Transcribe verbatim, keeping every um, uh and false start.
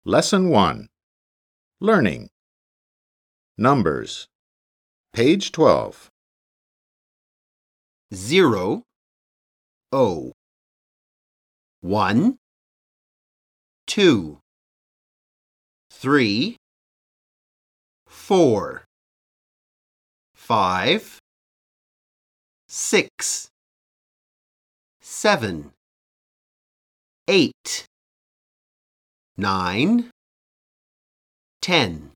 Lesson one. Learning. Numbers. Page twelve. Zero, O. One, two, three, four, five, six, seven, eight, nine, ten.